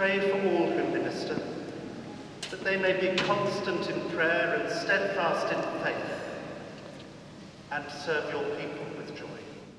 pray for all who minister, that they may be constant in prayer and steadfast in faith, and serve your people with joy.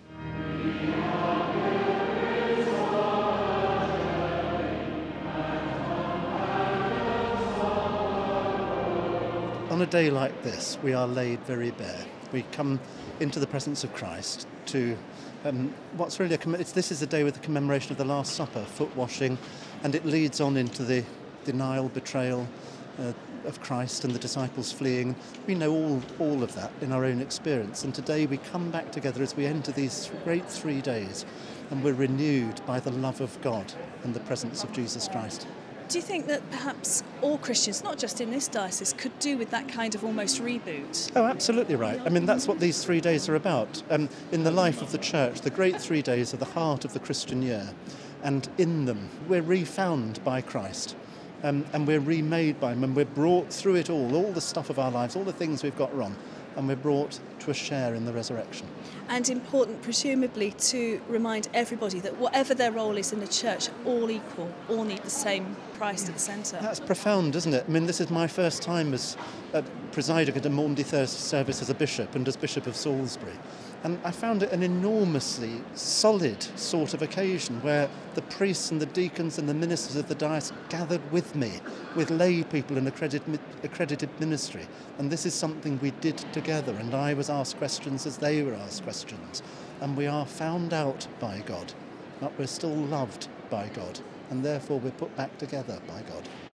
On a day like this, we are laid very bare. We come into the presence of Christ to what's really this is a day with the commemoration of the Last Supper, foot washing, and it leads on into the denial, betrayal of Christ and the disciples fleeing. We know all of that in our own experience, and today we come back together as we enter these great 3 days, and we're renewed by the love of God and the presence of Jesus Christ. Do you think that perhaps all Christians, not just in this diocese, could do with that kind of almost reboot? Oh, absolutely right. I mean, that's what these 3 days are about. In the life of the Church, the great 3 days are the heart of the Christian year, and in them we're refound by Christ, and we're remade by him, and we're brought through it all the stuff of our lives, all the things we've got wrong, and we're brought to a share in the resurrection. And important, presumably, to remind everybody that whatever their role is in the Church, all equal, all need the same Christ at the centre. That's profound, isn't it? I mean, this is my first time as presiding at a Maundy Thursday service as a bishop and as Bishop of Salisbury. And I found it an enormously solid sort of occasion where the priests and the deacons and the ministers of the diocese gathered with me, with lay people in accredited ministry. And this is something we did together, and I was asked questions as they were asked questions. And we are found out by God, but we're still loved by God, and therefore we're put back together by God.